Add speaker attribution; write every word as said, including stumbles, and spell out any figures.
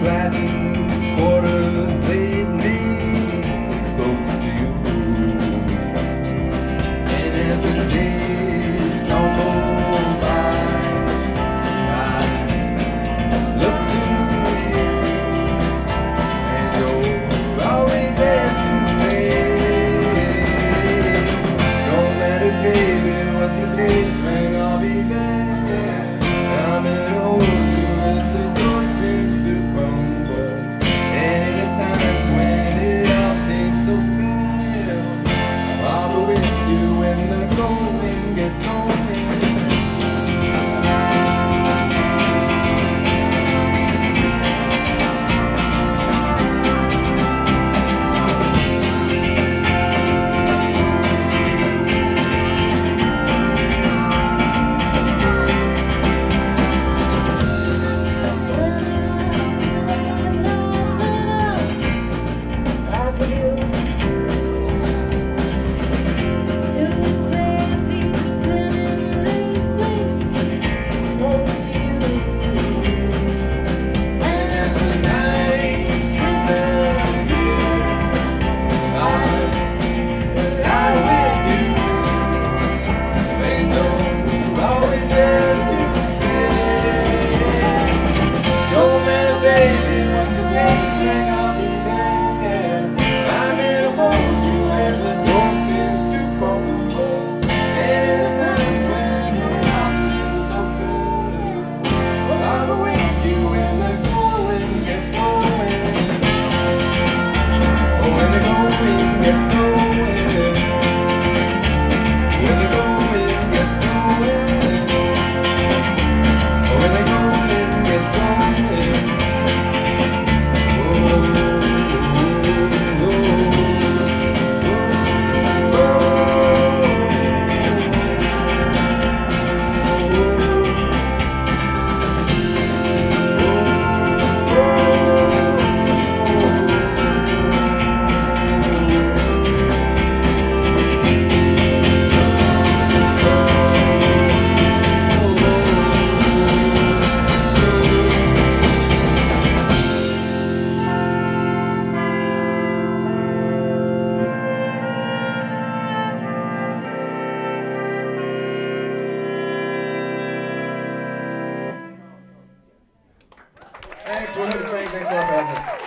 Speaker 1: flattened quarters laid me close to you. And as the days stumble by, I look to you, and you're always there to say, don't let it, baby, what the days bring, I'll be there. I'm in a hold you as the door seems to crumble, and in the times when it all seems so still, I'll be with you when the going gets going. Thanks, we're Frank. Thanks a lot for having us.